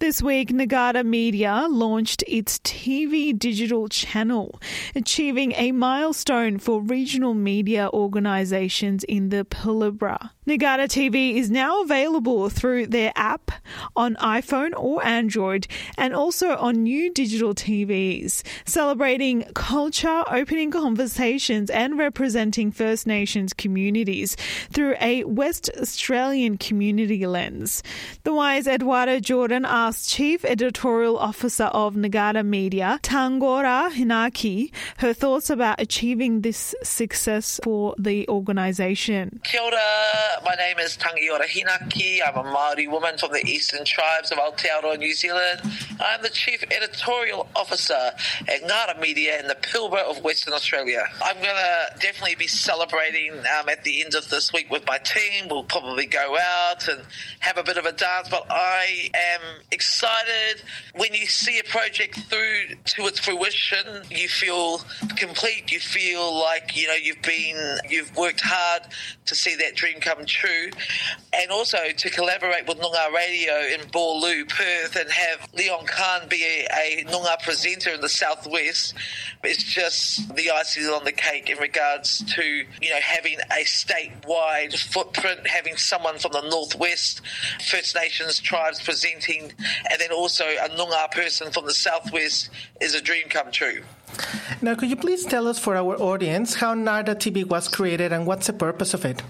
This week, Nagata Media launched its TV digital channel, achieving a milestone for regional media organisations in the Pilbara. Nagata TV is now available through their app on iPhone or Android and also on new digital TVs, celebrating culture, opening conversations and representing First Nations communities through a West Australian community lens. The wise Eduardo Jordan asked Chief Editorial Officer of Nagata Media, Tangora Hinaki, her thoughts about achieving this success for the organisation. Kia ora. My name is Tangiora Hinaki. I'm a Māori woman from the Eastern Tribes of Aotearoa, New Zealand. I'm the Chief Editorial Officer at Ngāra Media in the Pilbara of Western Australia. I'm going to definitely be celebrating at the end of this week with my team. We'll probably go out and have a bit of a dance, but I am excited. When you see a project through to its fruition, you feel complete. You feel like, you've worked hard to see that dream come true, and also to collaborate with Noongar Radio in Boorloo, Perth, and have Leon Khan be a Noongar presenter in the southwest is just the icing on the cake in regards to having a statewide footprint, having someone from the northwest, First Nations tribes presenting, and then also a Noongar person from the southwest is a dream come true. Now, could you please tell us for our audience how Nagata TV was created and what's the purpose of it?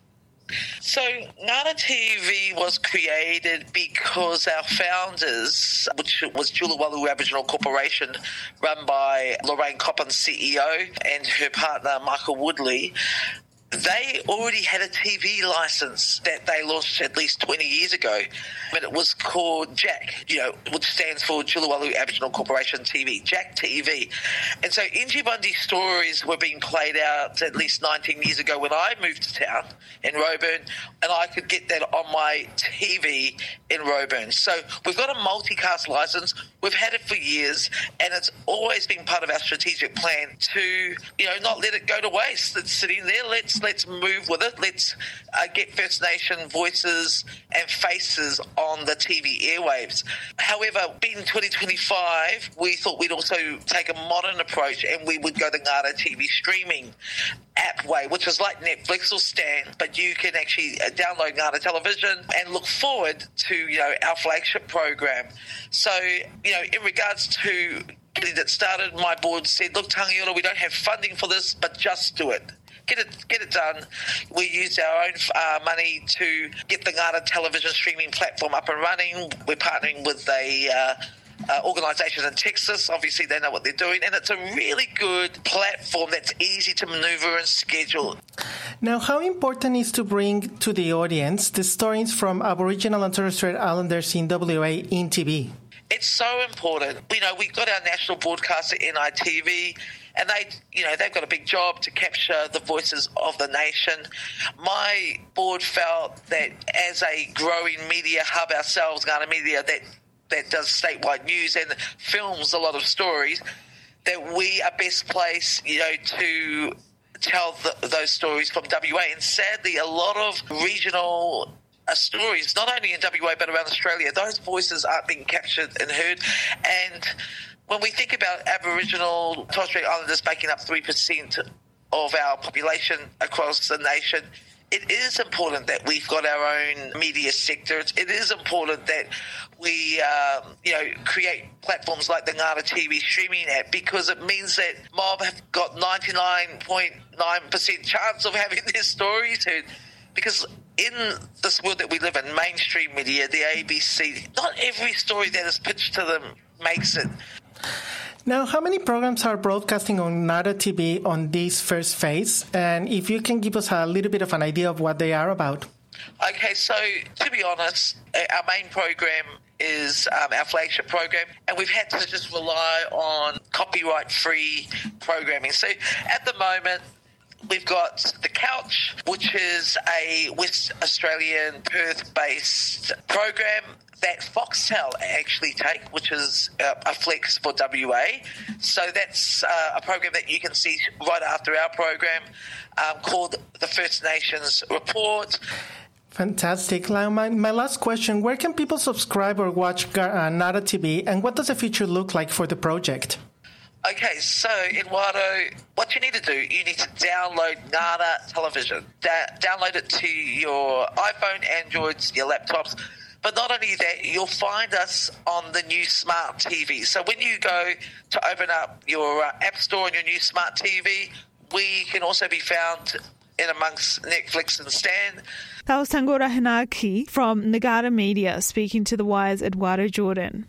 So Ngāra TV was created because our founders, which was Julawalu Aboriginal Corporation, run by Lorraine Coppin, CEO, and her partner Michael Woodley, they already had a TV license that they launched at least 20 years ago. And it was called Jack, which stands for Julawalu Aboriginal Corporation TV, Jack TV. And so Inji Bundy stories were being played out at least 19 years ago when I moved to town in Roebourne, and I could get that on my TV in Roebourne. So we've got a multicast license. We've had it for years, and it's always been part of our strategic plan to, not let it go to waste. It's sitting there. Let's move with it. Let's get First Nation voices and faces on the TV airwaves. However, being 2025, we thought we'd also take a modern approach, and we would go the Ngāra TV streaming app way, which is like Netflix or Stan, but you can actually download Ngāra Television and look forward to, our flagship program. So, in regards to getting it started, my board said, look, Tangiora, we don't have funding for this, but just do it. Get it done. We used our own money to get the Ngāra television streaming platform up and running. We're partnering with a organisation in Texas. Obviously, they know what they're doing, and it's a really good platform that's easy to manoeuvre and schedule. Now, how important is to bring to the audience the stories from Aboriginal and Torres Strait Islanders in WA in TV? It's so important. We've got our national broadcaster, NITV, and they've got a big job to capture the voices of the nation. My board felt that as a growing media hub ourselves, Ngāra Media, that does statewide news and films a lot of stories, that we are best placed, to tell those stories from WA. And sadly, a lot of regional stories, not only in WA but around Australia, those voices aren't being captured and heard. And when we think about Aboriginal Torres Strait Islanders making up 3% of our population across the nation, it is important that we've got our own media sector. It is important that we, create platforms like the Ngāra TV streaming app, because it means that Mob have got 99.9% chance of having their stories heard. Because in this world that we live in, mainstream media, the ABC, not every story that is pitched to them makes it. Now, how many programs are broadcasting on Nagata TV on this first phase? And if you can give us a little bit of an idea of what they are about. Okay, so to be honest, our main program is our flagship program, and we've had to just rely on copyright-free programming. So at the moment, we've got The Couch, which is a West Australian Perth-based program that Foxtel actually take, which is a flex for WA. So that's a program that you can see right after our program called The First Nations Report. Fantastic. Now, my last question, where can people subscribe or watch Nara TV, and what does the future look like for the project? Okay, so Eduardo, what you need to do, you need to download Nara Television. Download it to your iPhone, Androids, your laptops. But not only that, you'll find us on the new smart TV. So when you go to open up your App Store on your new smart TV, we can also be found in amongst Netflix and Stan. That was Tangora Hinaki from Nagata Media speaking to The Wire's Eduardo Jordan.